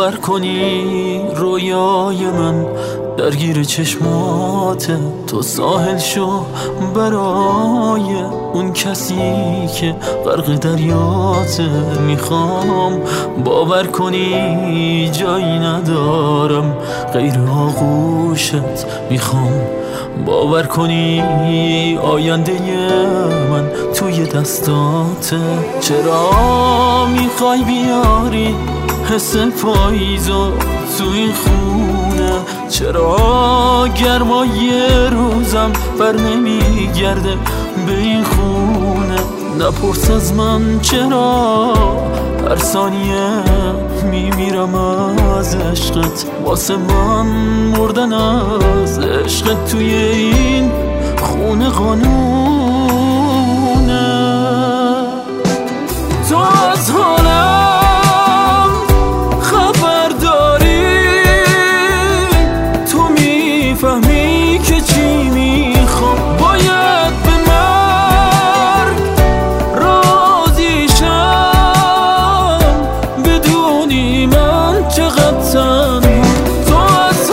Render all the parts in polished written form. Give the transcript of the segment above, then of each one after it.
باور کنی رویای من درگیر چشماته. تو ساحل شو برای اون کسی که غرق دریاته. میخوام باور کنی جایی ندارم غیر آغوشت. میخوام باور کنی آینده من توی دستاته. چرا میخوای بیاری حس پاییزو تو این خونه؟ چرا گرمای روزم بر نمیگرده به این خونه؟ نپرس از من چرا هر ثانیه میمیرم از عشقت. واسه من مردن از عشقت توی این خونه قانونه. تو از حالم خبر داری، تو میفهمی که چی میخوام. باید به مرگ راضی شم بدونی من چقدر تنها. تو از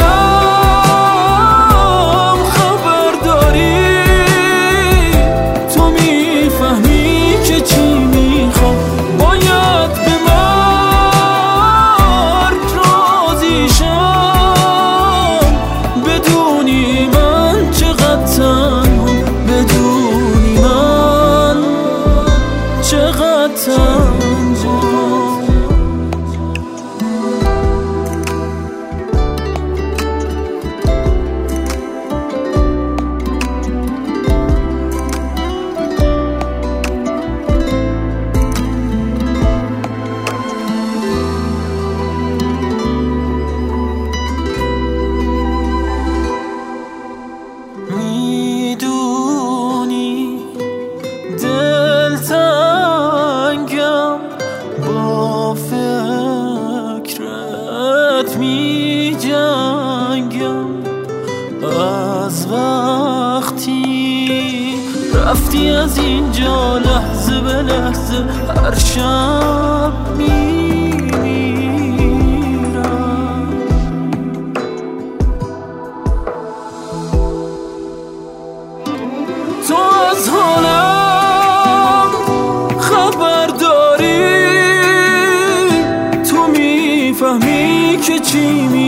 حالم خبر داری، تو میفهمی که چی میخوام. باید به مرگ راضی شم بدونی من چقدر تنها، بدونی من چقدر تنها. میدونی دلتنگم با فکرت میجنگم از وقتی رفتی از اینجا. لحظه به لحظه هر شب میمیرم. تو از حالم خبر داری، تو میفهمی که چی